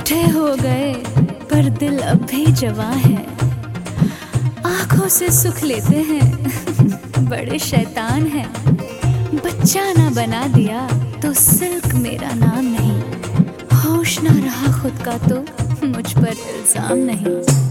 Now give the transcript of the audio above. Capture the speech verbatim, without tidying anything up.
बूढ़े हो गए पर दिल अब भी जवां है, आंखों से सुख लेते हैं बड़े शैतान हैं। बच्चा ना बना दिया तो सिल्क मेरा नाम नहीं, होश ना रहा खुद का तो मुझ पर इल्जाम नहीं।